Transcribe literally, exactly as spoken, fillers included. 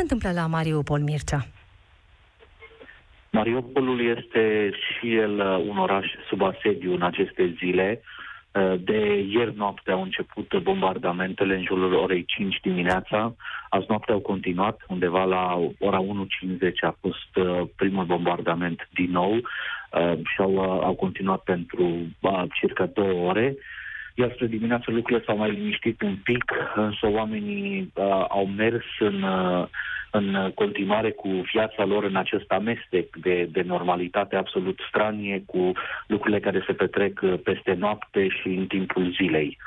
întâmplă la Mariupol, Mircea? Mariupolul este și el un oraș sub asediu în aceste zile. De ieri noapte au început bombardamentele în jurul orei cinci dimineața. Azi noapte au continuat, undeva la ora unu cincizeci a fost primul bombardament din nou și au, au continuat pentru circa două ore. Iar spre dimineață lucrurile s-au mai liniștit un pic, însă oamenii uh, au mers în, uh, în continuare cu viața lor în acest amestec de, de normalitate absolut stranie, cu lucrurile care se petrec peste noapte și în timpul zilei.